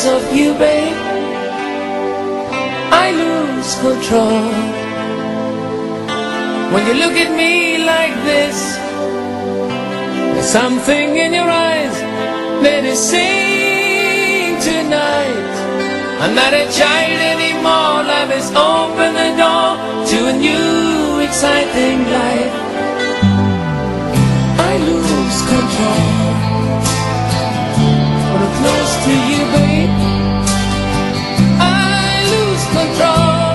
of you, babe, I lose control. When you look at me like this, there's something in your eyes that is saying tonight, I'm not a child anymore. Life has opened the door to a new exciting life. I lose control when I'm close to you, babe. I lose control.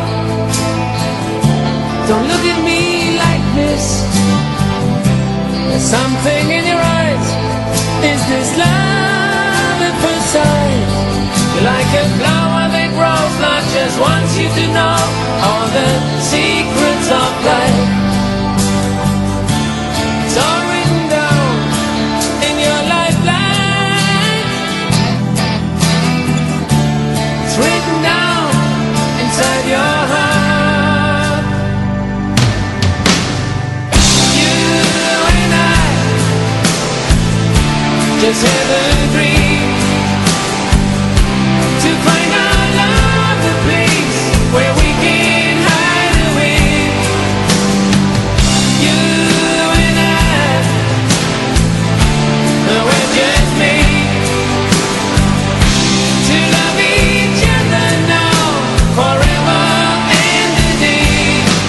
Don't look at me like this. There's something in your eyes. Is this love at first sight? You're like a flower that grows, not just wants you to know all the secrets of life. It's all written down in your lifeline. It's written down inside your heart. You and I just have a dream to find our love, the place where we can hide away. You and I, we're just made to love each other now, forever and a day.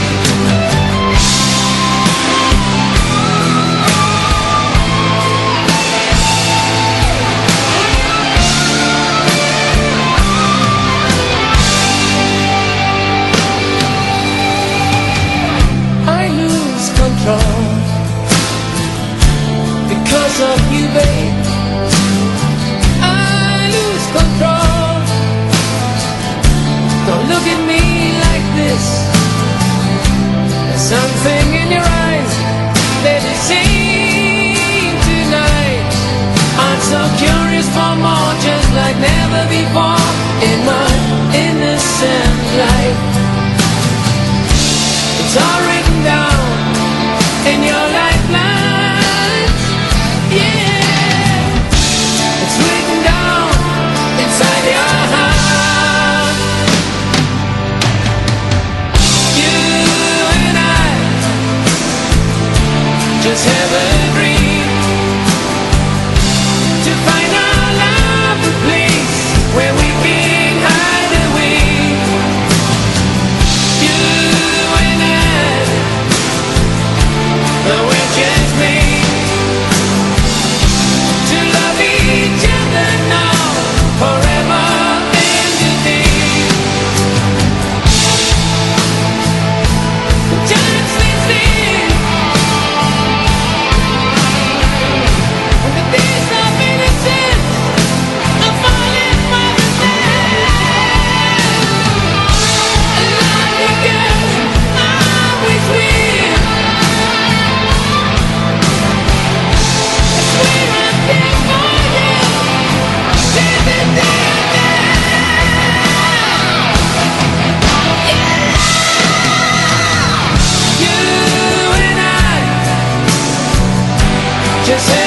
I lose control because of you, babe. I lose control. Don't look at me like this. There's something in your eyes that is saying tonight, I'm so curious for more, just like never before in my innocent life. It's all written down in your lifeline. Yeah, it's written down inside your heart. You and I just have a dream to find our love, a place where we can hide away. You and I, we're just made to love each other now, forever and a day. Time slips in when the days of innocence are falling by the sand. Like a girl, always will. I swear I'm there for you till the day I die. You and I just